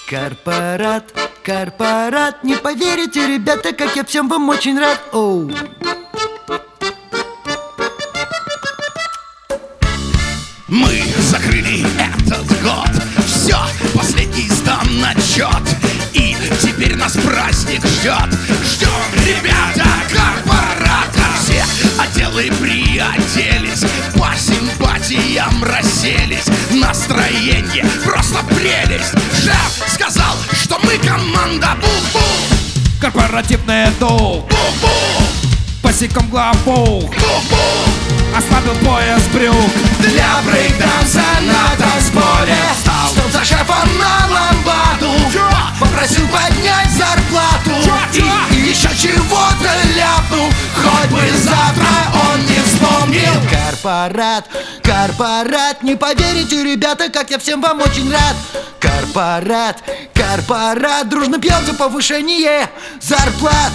Корпорат, корпорат, не поверите, ребята, как я всем вам очень рад. Оу. Мы закрыли этот год, все, последний сдан отчет, и теперь нас праздник ждет. Ждем, ребята, корпората. Все отделы приоделись, по симпатиям расселись. Настроение просто прелесть. Шеф сказал, что мы команда Бу-Бу. Корпоративный дух, Бу-Бу, босиком главу, Бу-Бу. ослабил пояс брюк. Для брейкданса на танцполе стал за шефом на ламбаду. Попросил поднять зарплату и еще чего-то ляпнул. Хоть бы завтра он не вспомнил. Корпорат, корпорат, не поверите, ребята, как я всем вам очень рад. Корпорат, корпорат, дружно пьем за повышение зарплат.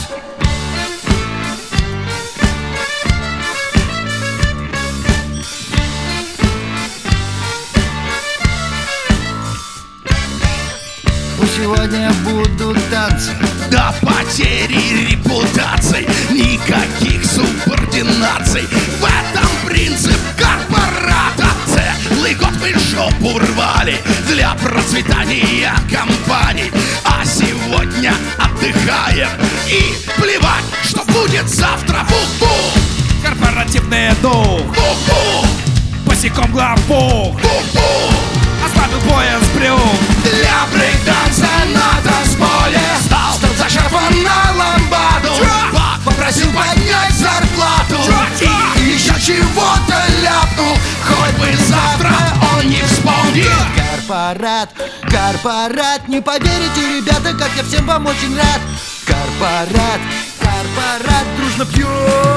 Пусть сегодня будут танцы До потери репутаций, никаких субординаций. В этом принцип корпората. Целый год мы жопу рвали для процветания компаний, а сегодня отдыхаем и плевать, что будет завтра. Бу-бу, Корпоративный дух, бу-бу, босиком главу, бу-бу. ослабил пояс брюк. Для брейкданса на танцполе стал за шефом на ламбаду. Попросил поднять зарплату и еще чего-то ляпнул. Хоть бы завтра он не вспомнил. Корпорат, корпорат, не поверите, ребята, как я всем вам очень рад. Корпорат, корпорат, дружно пьем